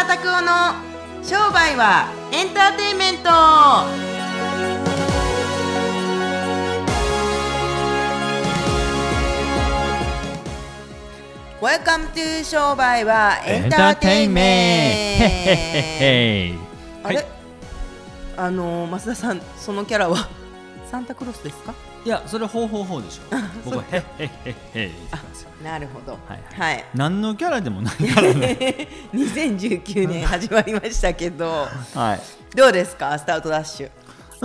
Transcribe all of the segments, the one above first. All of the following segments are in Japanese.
拓夫の商売はエンターテインメント。Welcome to 商売はエンターテインメント。あれ、増田さん、そのキャラはサンタクロースですか？ いや、それほうほうほうでしょ。僕はへっへっへっへ。 なるほど。 はい。何のキャラでもないからね。 2019年始まりましたけど、 はい。 どうですか、スタートダッシュ。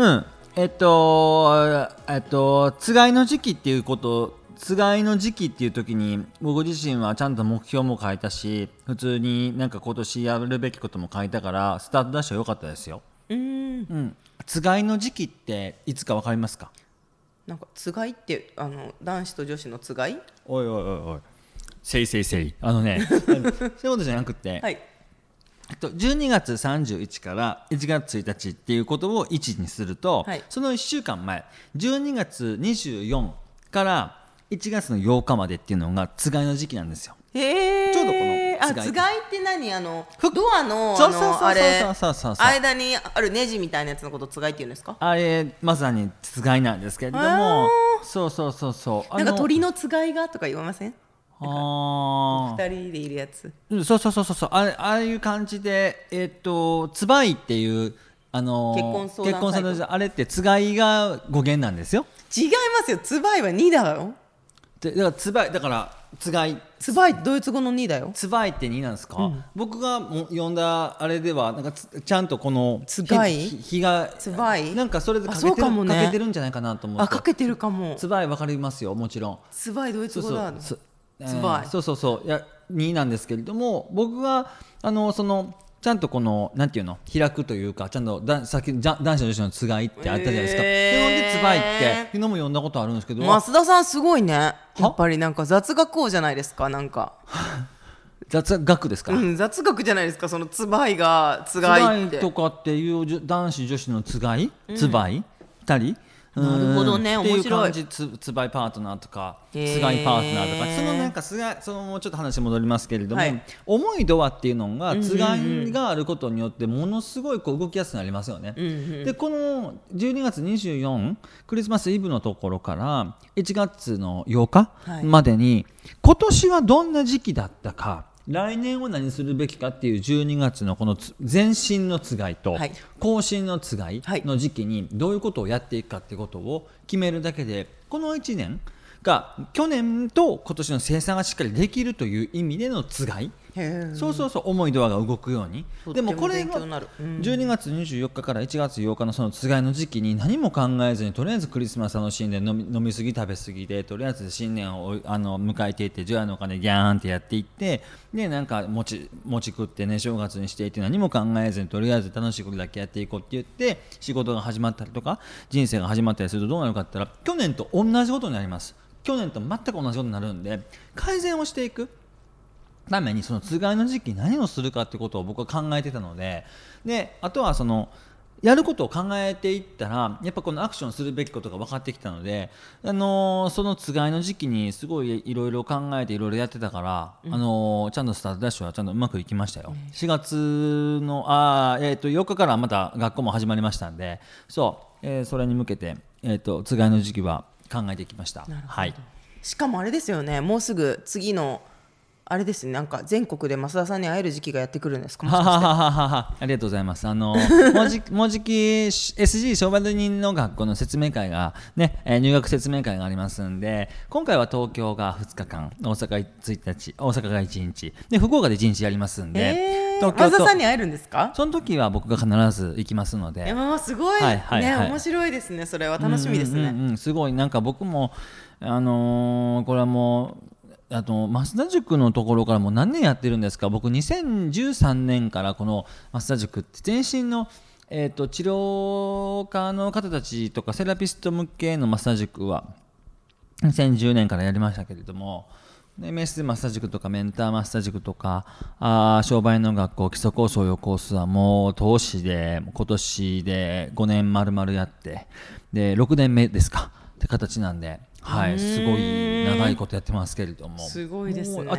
つがいの時期っていうこと。つがいの時期っていう時に僕自身はちゃんと目標も書いたし、普通になんか今年やるべきことも書いたからスタートダッシュは良かったですよ。つがいの時期っていつか分かりますか？ なんかつがいって男子と女子のつがい？ おいせいそういうことじゃなくて、 はい、 12月31から1月1日っていうことを1にすると、 はい、その1週間前12月24から1月の8日までっていうのがつがいの時期なんですよ。ちょうどこのつがいって何？ドアの間にあるネジみたいなやつのことをつがいって言うんですか？ あれまさにつがいなんですけれども、そうなんか鳥のつがいがとか言わません？2人でいるやつ。 そうああいう感じでつばいっていう結婚相談あれってつがいが語源なんですよ。 違いますよ、つばいは2だよ。 だからつばいだからつがい、 つばいドイツ語の2だよ。 つばいって2なんですか？僕が読んだあれではなんかちゃんとこのつがい日がつばいなんかそれでかけてるんじゃないかなと思って。 かけてるかも。 つばいわかりますよ、もちろん。 つばいドイツ語だ。 つばいいや2なんですけれども、僕がちゃんとこのなんていうの開くというか、ちゃんとさっき男子と女子のつがいってあったじゃないですか。でつばいって昨日も読んだことあるんですけど、 増田さんすごいね。やっぱりなんか雑学王じゃないですか。なんか雑学ですか？ 雑学じゃないですか。そのつばいがつがいってとかっていう男子女子のつがい、つばい2人なるほどね、面白い。 っていう感じ、つばいパートナーとかつがいパートナーとか、そのなんかもうちょっと話戻りますけれども、重いドアっていうのがつがいがあることによってものすごい動きやすくなりますよね。でこの12月24クリスマスイブのところから1月の8日までに、今年はどんな時期だったか、来年を何するべきかっていう12月のこの前進のつがいと後進のつがいの時期にどういうことをやっていくかってことを決めるだけで、この1年が去年と今年の生産がしっかりできるという意味でのつがい。そう重いドアが動くように。でもこれが12月24日から1月8日のそのつがいの時期に何も考えずに、とりあえずクリスマス楽しんで飲みすぎ食べすぎで、とりあえず新年を迎えていって、除夜のお金ギャーンってやっていって、でなんか餅食ってね正月にしていって、何も考えずにとりあえず楽しいことだけやっていこうって言って仕事が始まったりとか人生が始まったりするとどうなるかって言ったら、去年と同じことになります。去年と全く同じことになるんで、改善をしていくためにそのつがいの時期何をするかってことを僕は考えてたので、あとはやることを考えていったら、やっぱこのアクションするべきことが分かってきたので、そのつがいの時期にすごいいろいろ考えていろいろやってたから、ちゃんとスタートダッシュはちゃんとうまくいきましたよ。4月の8日からまた学校も始まりましたんで、それに向けて、つがいの時期は考えていきました。はい。 しかもあれですよね、もうすぐ次のあれですね、なんか全国で増田さんに会える時期がやってくるんですか？もしかしてありがとうございます。もうじき SG 商売人の学校の説明会がね、入学説明会がありますんで、今回は東京が2日間、大阪が1日で、福岡で1日やりますんで、 増田さんに会えるんですか？ その時は僕が必ず行きますので。 すごい、面白いですね。それは楽しみですね。 すごいなんか僕もこれはもう増田塾のところからもう何年やってるんですか？僕2013年からこの増田塾って全身の、治療家の方たちとかセラピスト向けの増田塾は2010年からやりましたけれども、MS 増田塾とかメンター増田塾とか商売の学校基礎コース応用コースはもう投資で今年で5年丸々やって、で6年目ですかって形なんで、 はい、すごい長いことやってますけれども。 すごいですね。 もう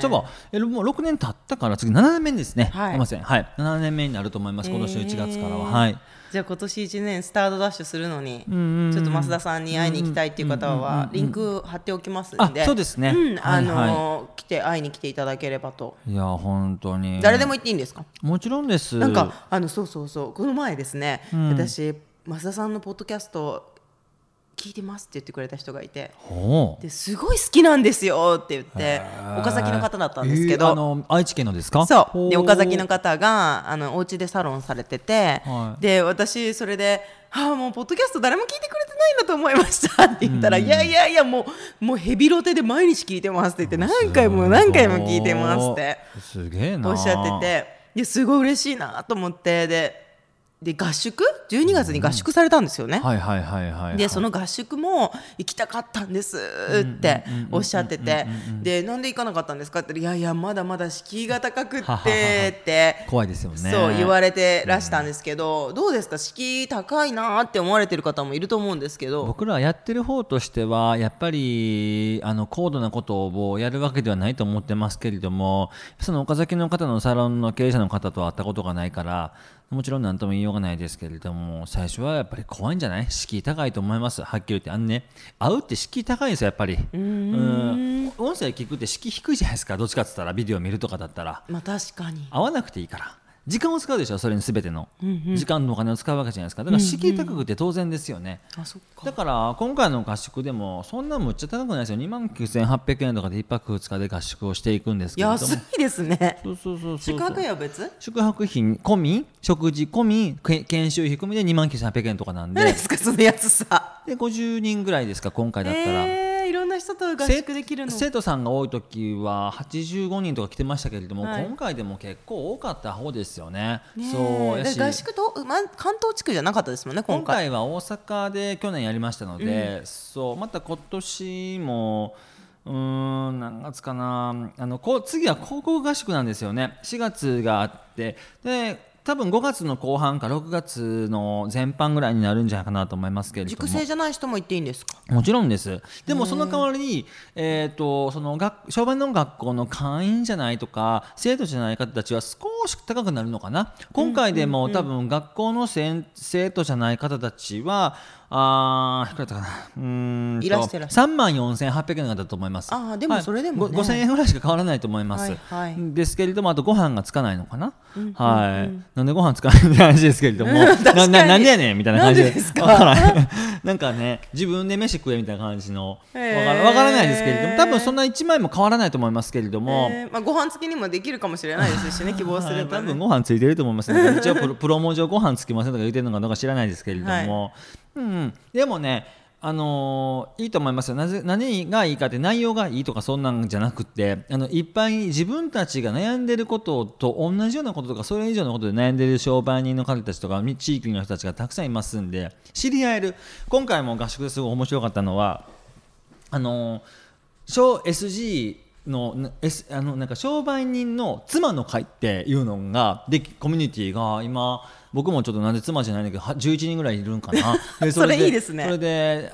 6年経ったから次7年目ですね。 はい、 すいません、はい、7年目になると思います。今年の1月からは。はい。 じゃあ今年1年スタートダッシュするのにちょっと増田さんに会いに行きたいっていう方はリンク貼っておきますんで、 そうですね、 来て会いに来ていただければと。 いや本当に誰でも行っていいんですか？ もちろんです。 なんかそうこの前ですね、私増田さんのポッドキャスト聞いてますって言ってくれた人がいて、ですごい好きなんですよって言って岡崎の方だったんですけど、 愛知県のですか？ そうで岡崎の方がお家でサロンされてて、で私それでもうポッドキャスト誰も聞いてくれてないんだと思いましたって言ったら、いやもうヘビロテで毎日聞いてますって言って、何回も聞いてますってすげえなおっしゃってて、すごい嬉しいなと思って、で合宿12月に合宿されたんですよね。でその合宿も行きたかったんですっておっしゃってて、でなんで行かなかったんですかって言ったら、いやまだまだ敷居が高くってって怖いですよね。 そう言われてらしたんですけど、どうですか、敷居高いなって思われてる方もいると思うんですけど、 僕らやってる方としてはやっぱり高度なことをやるわけではないと思ってますけれども、その岡崎の方のサロンの経営者の方と会ったことがないからもちろん何とも言いようがないですけれども、最初はやっぱり怖いんじゃない？敷居高いと思います。はっきり言って会うって敷居高いんですよやっぱり。音声聞くって敷居低いじゃないですか。どっちかって言ったらビデオ見るとかだったら、 確かに会わなくていいから時間を使うでしょ。それに全ての時間のお金を使うわけじゃないですか。だから敷居高くて当然ですよね。だから今回の合宿でもそんなむっちゃ高くないですよ。29,800円とかで1泊2日で合宿をしていくんですけれども、 安いですね。 そう宿泊費は別？ 宿泊費込み食事込み研修費込みで29,800円とかなんで。 何ですかその安さ。 で50人ぐらいですか今回だったら。 いろんな人と合宿できるの。 生徒さんが多い時は85人とか来てましたけれども、今回でも結構多かった方ですよね。そうやし合宿と、関東地区じゃなかったですもんね今回は大阪で去年やりましたので、そうまた今年も何月かな、次は高校合宿なんですよね。4月があって、で多分5月の後半か6月の前半ぐらいになるんじゃないかなと思いますけれども。 塾生じゃない人も行っていいんですか？ もちろんです。でもその代わりに、その商売の学校の会員じゃないとか生徒じゃない方たちは少し高くなるのかな。今回でも多分学校の生徒じゃない方たちはいくらだったかな、 いらしてらっしゃる34,800円だったと思います。 でもそれでもね、 5,000円ぐらいしか変わらないと思います。ですけれども、あとご飯がつかないのかな。なんでご飯つかないって話ですけれどもなんでやねんみたいな感じでなんかね自分で飯食えみたいな感じのわからないですけれども、多分そんな1枚も変わらないと思いますけれども、 ご飯付きにもできるかもしれないですしね希望すればね。 多分ご飯ついてると思いますね。一応プロモ上ご飯つきませんとか言ってるのかどうか知らないですけれども、でもねいいと思いますよ。何がいいかって内容がいいとかそんなんじゃなくて、いっぱい自分たちが悩んでることと同じようなこととかそれ以上のことで悩んでる商売人の方たちとか地域の人たちがたくさんいますんで知り合える。今回も合宿ですごい面白かったのはSGのなんか商売人の妻の会っていうのがでコミュニティが今僕もちょっとなんで妻じゃないんだけど11人ぐらいいるんかなそれいいですね。 それで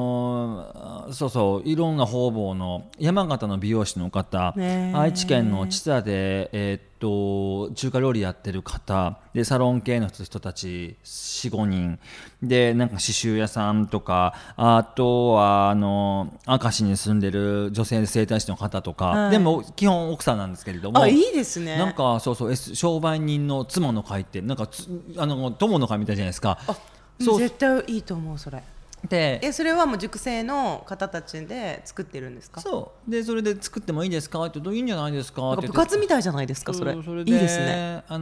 いろんな方々の山形の美容師の方、愛知県の知多で中華料理やってる方でサロン系の人たち 4,5 人でなんか刺繍屋さんとか、あとは明石に住んでる女性整体師の方とか、でも基本奥さんなんですけれども、 いいですね。 なんか商売人の妻の会ってなんか友の会みたいじゃないですか。 絶対いいと思うそれ。 でそれはもう塾生の方たちで作ってるんですか？ そうでそれで作ってもいいですかっていいんじゃないですかって。 部活みたいじゃないですかそれ。いいですね。 あ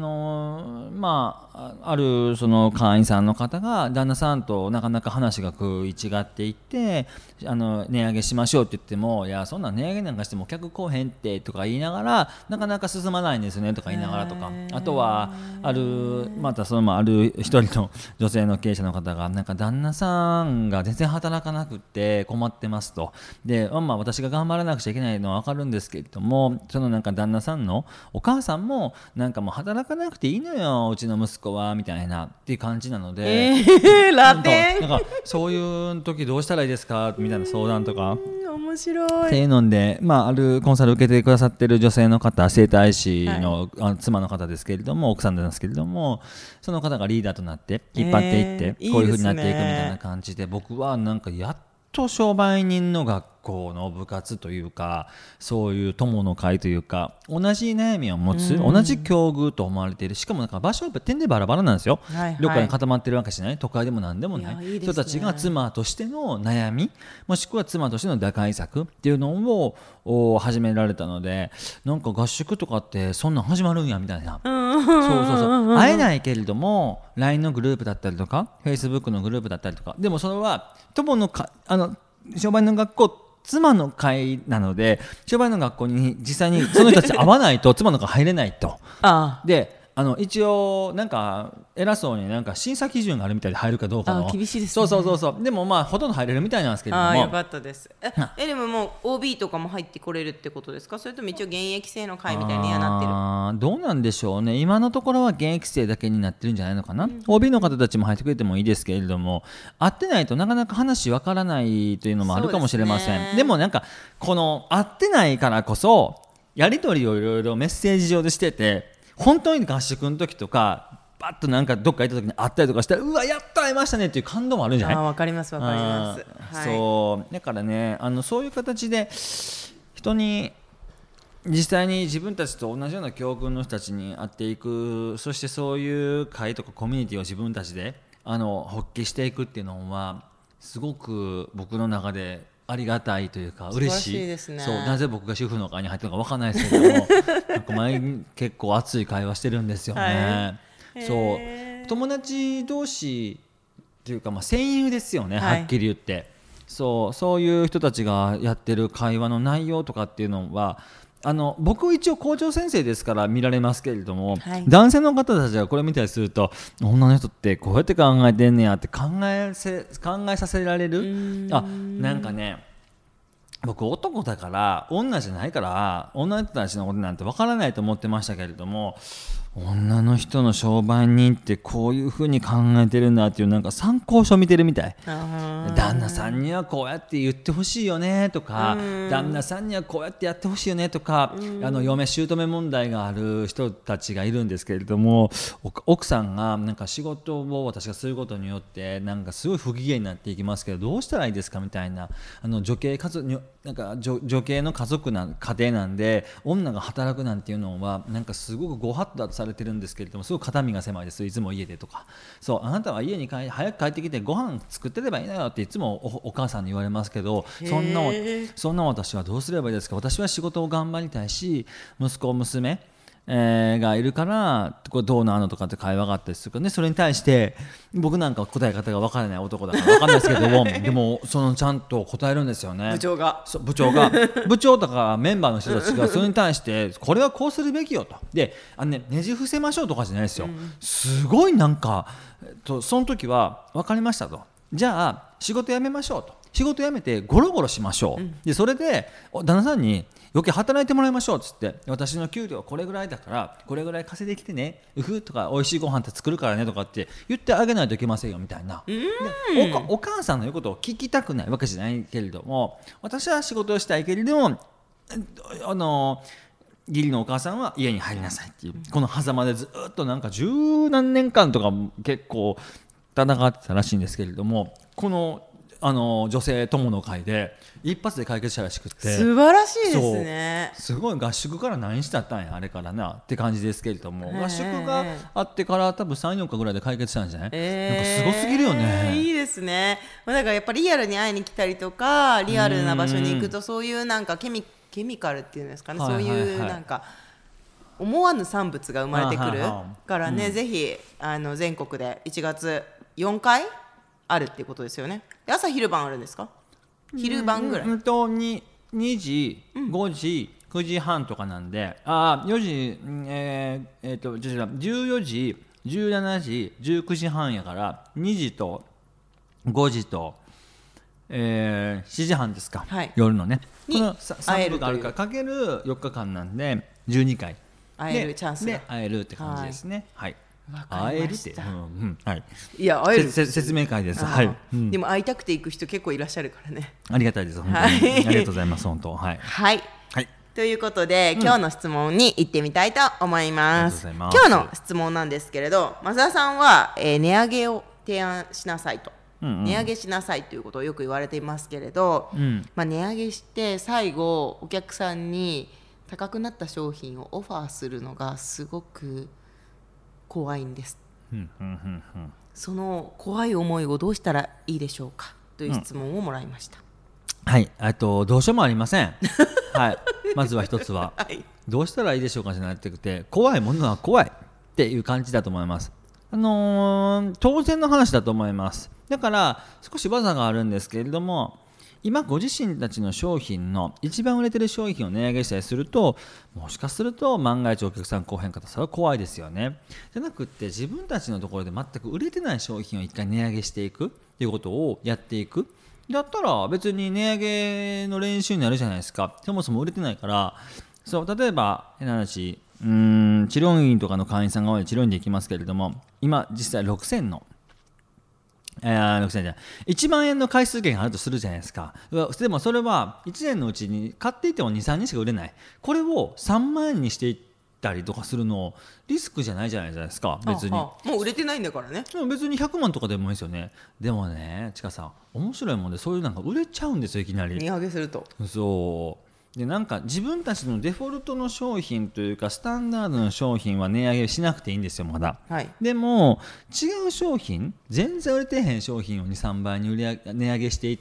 るその会員さんの方が旦那さんとなかなか話が食い違っていって値上げしましょうって言っても、いやそんな値上げなんかしても客来へんってとか言いながらなかなか進まないんですねとか言いながらとか、あとはまたある一人の女性の経営者の方がなんか旦那さんが全然働かなくて困ってますと。で私が頑張らなくちゃいけないのは分かるんですけれども、そのなんか旦那さんのお母さんもなんかもう働かなくていいのようちの息子はみたいなっていう感じなので、 ラテンなんかそういう時どうしたらいいですかみたいな相談とか面白いっていうので、あるコンサル受けてくださってる女性の方、整体師の、妻の方ですけれども、奥さんなんですけれども、その方がリーダーとなって引っ張っていって、こういう風になっていくみたいな感じで、僕はなんかやっと商売人の学校の部活というか、そういう友の会というか、同じ悩みを持つ、同じ境遇と思われている、しかもなんか場所は点でバラバラなんですよ、どっかに固まってるわけじゃない、都会でも何でもない、人たちが妻としての悩み、もしくは妻としての打開策っていうのを始められたので、なんか合宿とかってそんなん始まるんやみたいな、そう会えないけれども LINE のグループだったりとか Facebook のグループだったりとか、でもそれは友の商売の学校妻の会なので、商売の学校に実際にその人たち会わないと妻の会入れないとで、一応なんか偉そうになんか審査基準があるみたいで入るかどうかの、 厳しいですね。 そうでもほとんど入れるみたいなんですけれども、 よかったです。でももう OB とかも入ってこれるってことですか？それとも一応現役生の会みたいにはなってる？ どうなんでしょうね。今のところは現役生だけになってるんじゃないのかな、OB の方たちも入ってくれてもいいですけれども、会ってないとなかなか話わからないというのもあるかもしれません。でもなんかこの会ってないからこそやり取りをいろいろメッセージ上でしてて、本当に合宿の時とかバッとなんかどっか行った時に会ったりとかしたら、うわやっと会いましたねっていう感動もあるんじゃない？ わかりますわかります、 そうだからね、そういう形で人に実際に自分たちと同じような境遇の人たちに会っていく、そしてそういう会とかコミュニティを自分たちで発揮していくっていうのはすごく僕の中でありがたいというか嬉しいですね。 そう、なぜ僕が主婦の会に入ってるのか分かんないですけどもなんか前に結構熱い会話してるんですよね、そう友達同士というか、戦友ですよね、はっきり言って、そういう人たちがやってる会話の内容とかっていうのは僕一応校長先生ですから見られますけれども、男性の方たちがこれ見たりすると、女の人ってこうやって考えてんねやって考えさせられる。なんかね、僕男だから女じゃないから女の人たちのことなんてわからないと思ってましたけれども、女の人の商売人ってこういう風に考えてるんだっていうなんか参考書見てるみたい。旦那さんにはこうやって言ってほしいよねとか、旦那さんにはこうやってやってほしいよねとか、嫁姑問題がある人たちがいるんですけれども、奥さんがなんか仕事を私がすることによってなんかすごい不機嫌になっていきますけど、どうしたらいいですかみたいな、女系の家族家庭なんで女が働くなんていうのはなんかすごくご法度だとされてるんですけれども、すごく肩身が狭いです、いつも家でとか、そうあなたは家に早く帰ってきてご飯作ってればいいのよっていつも お母さんに言われますけど、そんな私はどうすればいいですか、私は仕事を頑張りたいし息子娘がいるからこれどうなのとかって会話があったりするからね、それに対して僕なんか答え方が分からない男だから分かんないですけどもでもちゃんと答えるんですよね、部長とかメンバーの人たちがそれに対してこれはこうするべきよと、でねじ伏せましょうとかじゃないですよ、すごいなんかその時は分かりましたと、じゃあ仕事辞めましょうと、仕事辞めてゴロゴロしましょう、でそれで旦那さんに余計働いてもらいましょうっつって、私の給料はこれぐらいだからこれぐらい稼いできてね、とか美味しいご飯って作るからねとかって言ってあげないといけませんよみたいな、でお母さんの言うことを聞きたくないわけじゃないけれども、私は仕事をしたいけれども義理のお母さんは家に入りなさいっていう、この狭間でずっとなんか十何年間とか結構戦ってたらしいんですけれども、この女性友の会で一発で解決したらしくて、 素晴らしいですね。 すごい合宿から何日だったんやあれからなって感じですけれども、合宿があってから多分 3,4 日ぐらいで解決したんじゃない、なんかすごすぎるよね。 いいですね。だからやっぱりリアルに会いに来たりとかリアルな場所に行くとそういうなんかケミカルっていうんですかね、そういうなんか思わぬ産物が生まれてくるからね、ぜひ全国で1月4回あるっていうことですよね。朝昼晩あるんですか？昼晩ぐらい、 2時、5時、9時半とかなんで、4時、14時、17時、19時半やから2時と5時と、7時半ですか、夜のね、この3部があるからかける4日間なんで12回会えるチャンスで会えるって感じですね。 会えるって、はい、 いや会える説明会です、はい、 でも会いたくて行く人結構いらっしゃるからね。 ありがたいです、本当に、はい、ありがとうございます、本当、はい、 はいはい、ということで、今日の質問に行ってみたいと思います。今日の質問なんですけれど、増田さんは、値上げを提案しなさいと、値上げしなさいということをよく言われていますけれど、値上げして最後お客さんに高くなった商品をオファーするのがすごく怖いんです。その怖い思いをどうしたらいいでしょうかという質問をもらいました。 はい、どうしようもありません。はい、まずは一つは、はい、どうしたらいいでしょうかじゃなくて、怖いものは怖いっていう感じだと思います。当然の話だと思います。だから少し技があるんですけれども、今ご自身たちの商品の一番売れてる商品を値上げしたりすると、もしかすると万が一お客さん来へんかったらそれは怖いですよね。じゃなくって自分たちのところで全く売れてない商品を一回値上げしていくっていうことをやっていく。だったら別に値上げの練習になるじゃないですか。そもそも売れてないから、そう例えば変な話、治療院とかの会員さんが多い治療院で行きますけれども、今実際6000の6000じゃ1万円の回数券があるとするじゃないですか。でもそれは1年のうちに買っていても 2,3 人しか売れない。これを3万円にしていったりとかするのリスクじゃないじゃないですか。別にもう売れてないんだからね。 別に100万とかでもいいですよね。でもね、ちかさん面白いもんで、そういうなんか売れちゃうんですよ、いきなり値上げすると。 そうで、なんか自分たちのデフォルトの商品というかスタンダードの商品は値上げしなくていいんですよ、まだ、はい、でも違う商品、全然売れてへん商品を 2,3 倍に値上げしていって、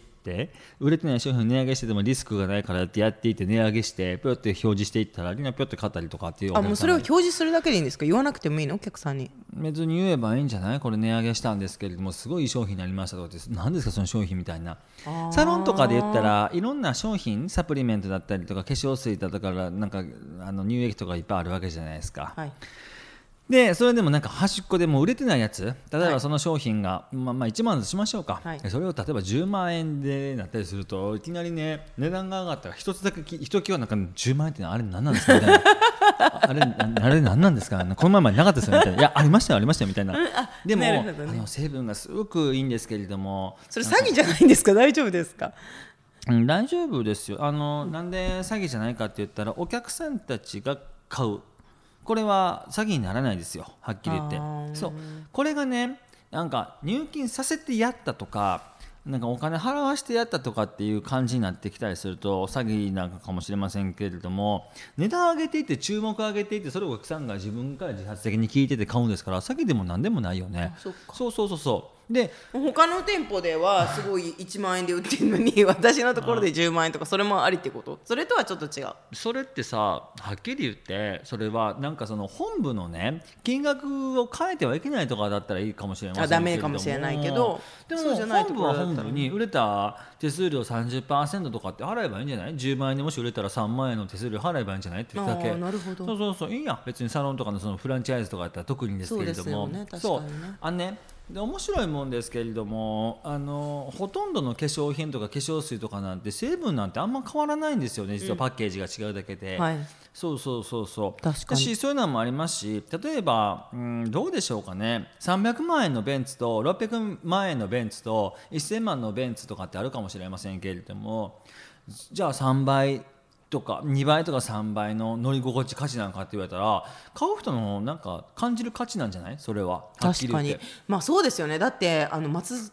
売れてない商品を値上げしててもリスクがないからってやっていって値上げしてぴょって表示していったらみんなぴょって買ったりとかっていう。 もうそれを表示するだけでいいんですか？言わなくてもいいの？お客さんに別に言えばいいんじゃない？これ値上げしたんですけれどもすごいいい商品になりましたとかって、何ですかその商品みたいな。サロンとかで言ったらいろんな商品、サプリメントだったりとか化粧水だとかなんか乳液とかいっぱいあるわけじゃないですか、はい、でそれでもなんか端っこでもう売れてないやつ、例えばその商品が、1万としましょうか、はい、それを例えば10万円でなったりすると、いきなりね値段が上がったら一つだけひときわなんか10万円ってあれ何なんですかみたいなあれ何なんですか、この前までなかったですよみたいな、いやありましたよありましたよみたいな、でも、ね、成分がすごくいいんですけれども、 それ詐欺じゃないんですか？大丈夫ですか？ 大丈夫ですよ。なんで詐欺じゃないかって言ったら、お客さんたちが買う、これは詐欺にならないですよ、はっきり言って。そうこれがね、なんか入金させてやったとか、なんかお金払わしてやったとかっていう感じになってきたりすると詐欺なのかもしれませんけれども、値段上げていって注目上げていって、それをお客さんが自分から自発的に聞いてて買うんですから、詐欺でも何でもないよね。そうで、 他の店舗ではすごい1万円で売ってるのに私のところで10万円とか、それもありってこと？それとはちょっと違う。 それってさ、はっきり言ってそれはなんかその本部のね金額を変えてはいけないとかだったらいいかもしれませんけれども、 ダメかもしれないけど、 でも本部は本部に売れた手数料 30% とかって払えばいいんじゃない？ 10 万円でもし売れたら3万円の手数料払えばいいんじゃないってだけ。 なるほど。 そういいや、別にサロンとかのそのフランチャイズとかだったら特にですけれども、で面白いもんですけれども、ほとんどの化粧品とか化粧水とかなんて成分なんてあんま変わらないんですよね、実はパッケージが違うだけで、はい、そう確かにそういうのもありますし、例えば、どうでしょうかね、300万円のベンツと600万円のベンツと1000万のベンツとかってあるかもしれませんけれども、じゃあ3倍とか2倍とか3倍の乗り心地価値なのかって言われたら、買う人のなんか感じる価値なんじゃない？それは確かに、そうですよね。だって松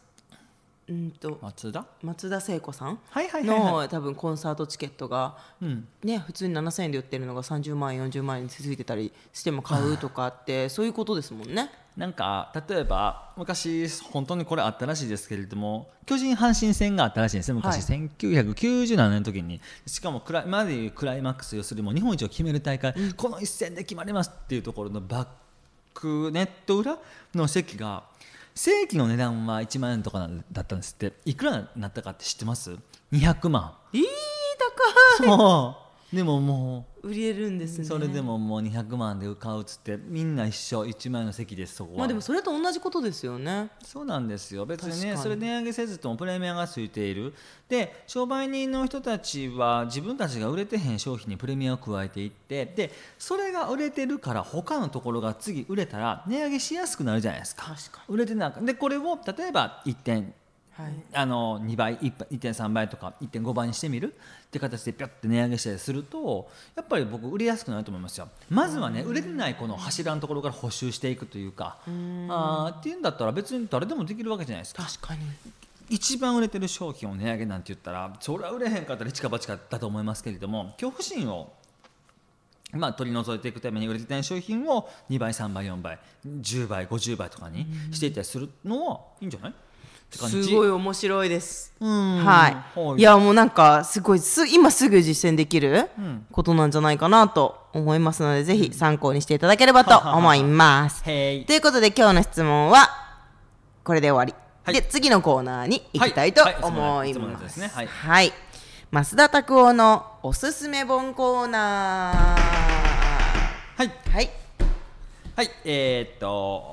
田聖子さんの多分コンサートチケットが、普通に7000円で売ってるのが30万円40万円についてたりしても買うとかってそういうことですもんね。なんか例えば昔本当にこれあったらしいですけれども、巨人阪神戦があったらしいんですね、昔、1997年の時に。しかも今までいうクライマックス、要するにもう日本一を決める大会、この一戦で決まりますっていうところのバックネット裏の席が正規の値段は1万円とかだったんですって。いくらになったかって知ってます？200万。 高い。 でももう売れるんですね。 それでももう200万で買うっつってみんな一緒1万円の席です。そこはまあでもそれと同じことですよね。 そうなんですよ。別にねそれ値上げせずともプレミアがついている。で商売人の人たちは自分たちが売れてへん商品にプレミアを加えていって、でそれが売れてるから他のところが次売れたら値上げしやすくなるじゃないですか。 確かに売れてなんかでこれを例えば1点はい、 2倍 1.3 倍とか 1.5 倍にしてみるって形でピョッて値上げしたりするとやっぱり僕売れやすくなると思いますよ。まずはね売れてないこの柱のところから補修していくというかっていうんだったら別に誰でもできるわけじゃないですか。 確かに一番売れてる商品を値上げなんて言ったらそれは売れへんかったら一か八かだと思いますけれども、恐怖心を取り除いていくために売れてない商品を2倍3倍4倍10倍50倍とかにしていったりするのはいいんじゃない？ すごい面白いです。はい。いやもうなんかすごい今すぐ実践できることなんじゃないかなと思いますので、ぜひ参考にしていただければと思います。ということで今日の質問はこれで終わり。で次のコーナーに行きたいと思います。はい。増田拓夫のおすすめ本コーナー。はいはいはい。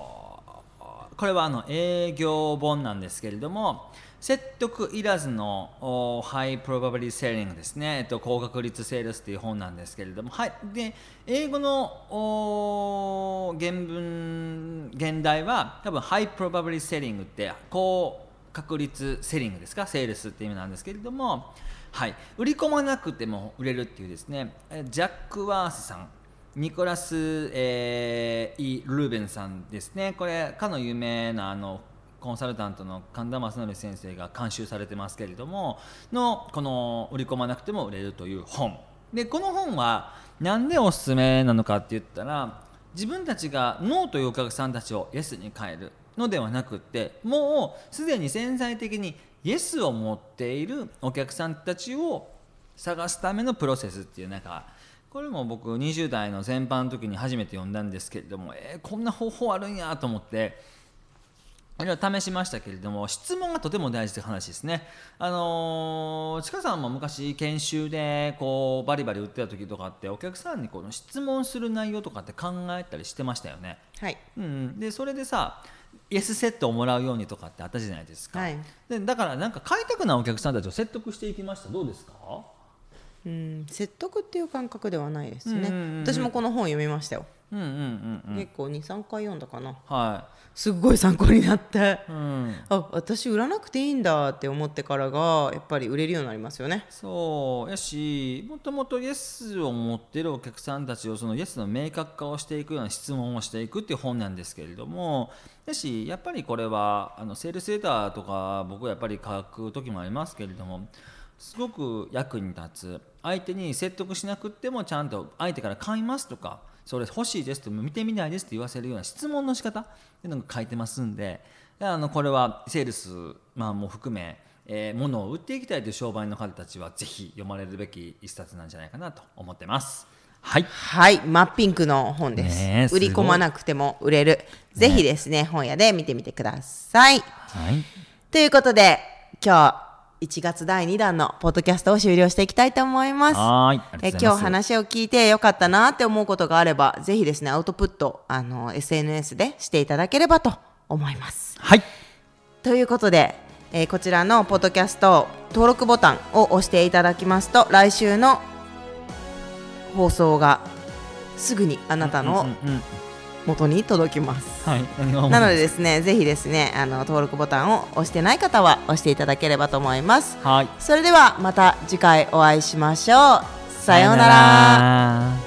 これは営業本なんですけれども、説得いらずのハイプロバビリティセーリングですね、高確率セールスという本なんですけれども、はい、で英語の現代は多分ハイプロバビリティセーリングって高確率セーリングですか、セールスっていう意味なんですけれども、はい、売り込まなくても売れるっていうですね、ジャック・ワースさん、ニコラス、ルーベンさんですね。これかの有名なコンサルタントの神田正則先生が監修されてますけれどもこの売り込まなくても売れるという本で、この本はなんでおすすめなのかって言ったら、自分たちがノーというお客さんたちをイエスに変えるのではなくって、もうすでに潜在的にイエスを持っているお客さんたちを探すためのプロセスっていう、なんかこれも僕20代の前半の時に初めて読んだんですけれども、こんな方法あるんやと思っていろいろ試しましたけれども、質問がとても大事という話ですね。ちかさんも昔研修でこうバリバリ売ってた時とかってお客さんにこの質問する内容とかって考えたりしてましたよね。 はい、 でそれでさイエスセットをもらうようにとかってあったじゃないですか、はい、でだからなんか買いたくないお客さんたちを説得していきました。どうですか？ 説得っていう感覚ではないですね。私もこの本読みましたよ。結構 2,3 回読んだかな、はい、すごい参考になって、あ、私売らなくていいんだって思ってからがやっぱり売れるようになりますよね。 そうやし、もともとイエスを持っているお客さんたちをそのイエスの明確化をしていくような質問をしていくっていう本なんですけれども、やしやっぱりこれはセールスレターとか僕はやっぱり書く時もありますけれども、すごく役に立つ。相手に説得しなくってもちゃんと相手から買いますとか、それ欲しいですと見てみないですって言わせるような質問の仕方っていうのが書いてますんで、これはセールス、も含め、物を売っていきたいという商売の方たちはぜひ読まれるべき一冊なんじゃないかなと思ってます。はい、 はい、真っピンクの本です。売り込まなくても売れる、ぜひですね、本屋で見てみてください。はい、ということで今日1月第2弾のポッドキャストを終了していきたいと思います。今日話を聞いてよかったなって思うことがあれば、ぜひですねアウトプットSNS でしていただければと思います。はい、ということで、こちらのポッドキャスト登録ボタンを押していただきますと、来週の放送がすぐにあなたの元に届きます。はい、なのでですね、ぜひですね登録ボタンを押してない方は押していただければと思います。はい、それではまた次回お会いしましょう。さようなら。